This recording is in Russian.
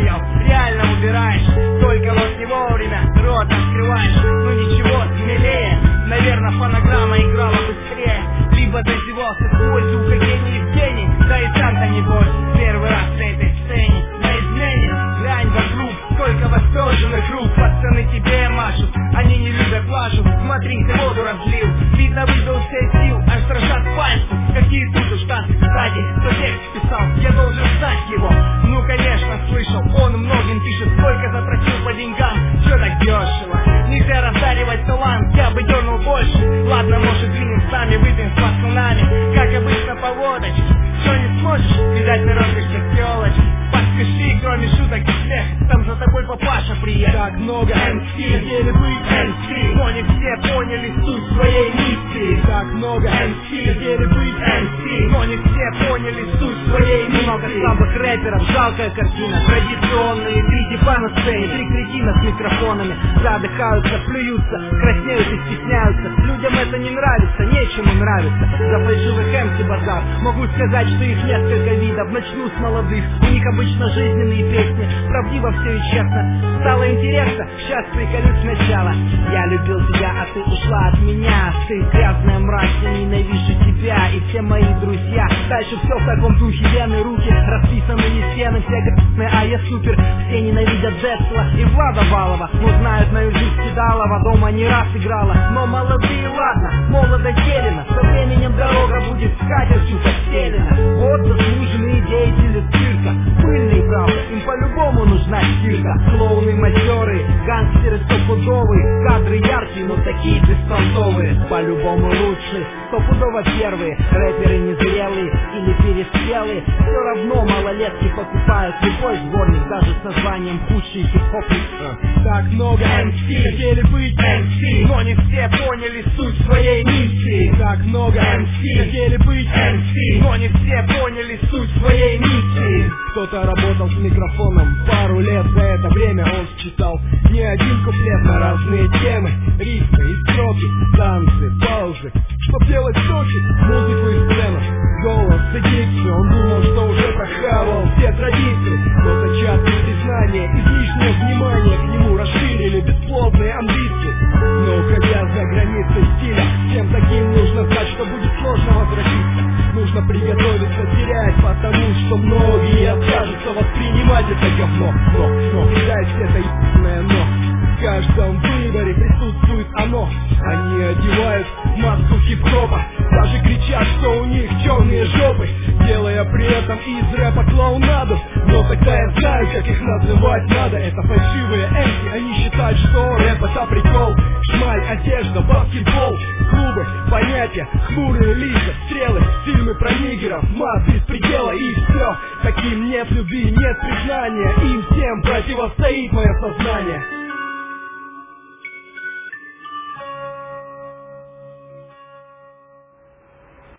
поел, реально убираешь. Только вот не вовремя рот открываешь. Ну ничего, смелее, наверное, фонограмма играла быстрее. Либо дозевался с пользу у Евгений Евгений. Да и сам-то небось первый раз на этой сцене. На измене, глянь вокруг, сколько восторженных рук. Пацаны тебе машут, они не любят лажу. Смотри, ты воду разлил, видно выдал все сил, аж дрожат пальцы. Какие тут уж танцы, кстати, кто текст писал, я должен знать его. Ну конечно, слышал, он многим пишет. Сколько запросил по деньгам, чё так дешево? Нельзя раздаривать талант, я бы дернул больше. Ладно, может двинем сами, выпьем с пацанами, как обычно по водочке. Что не сможешь, видать народ решит телочки. Поспеши, кроме шуток и смех, там за тобой папаша приехал. Так много MC, хотели быть MC, но не все поняли суть своей миссии. Так много MC, хотели быть MC, но не все поняли суть своей миссии. Много слабых рэперов, жалкая картина. Традиционные три типа на сцене, три кретина с микрофонами. Задыхаются, плюются, краснеют и стесняются. Людям это не нравится, нечему нравится. За фальшивых MC базар. Могу сказать, что их несколько видов. Начну с молодых, у них обычно жизненные песни. Правдиво все и честно. Стало интересно, сейчас приколюсь сначала. Я любил тебя, а ты ушла от меня. Ты грязная мразь, я ненавижу тебя и все мои друзья. Дальше все в таком духе, вены, руки, расписанные стены, все грязные, а я супер. Все ненавидят Децла и Влада Валова, но знают мою жизнь Кидалова. Дома не раз играла, но молодые, ладно, молодо зелено. Со временем дорога будет скатертью постелена. Вот заслуженные деятели цирка, пыльные, правда, им по-любому нужна стирка. Клоуны матерые, гангстеры стопудовые, кадры яркие, но такие беспонтовые. По-любому лучшие, стопудово первые, рэперы незрелые или переспелые. Все равно малолетки покупают любой сборник, даже с названием худший хип-хоп. Так много MC, хотели быть MC, но не все поняли суть своей миссии. Так много MC, хотели быть MC, но не все поняли суть своей миссии. Кто-то работал с микрофоном пару лет, за это время он считал не один куплет на разные темы. Рифмы и строки, танцы, паузы, чтоб делать соки, музыку и сцену, голос и дикцию. Он думал, что уже прохавал все традиции, но за частые признания, излишнее внимание к нему расширили бесплодные амбиции. Но уходя за границы стиля, всем таким нужно знать, что будет сложно возвратиться. Нужно приготовиться терять, потому что многие откажутся воспринимать это говно. Но всегда есть это ебаное но. В каждом выборе присутствует оно. Они одевают маску хип-хопа, даже кричат, что у них черные жопы, делая при этом из рэпа клоунаду. Но тогда я знаю, как их называть надо. Это фальшивые MC, они считают, что рэп это прикол. Шмаль, одежда, баскетбол, клубы, понятия, хмурые лица, стрелы, фильмы про нигеров, мат без предела и все. Таким нет любви, нет признания, им всем противостоит мое сознание.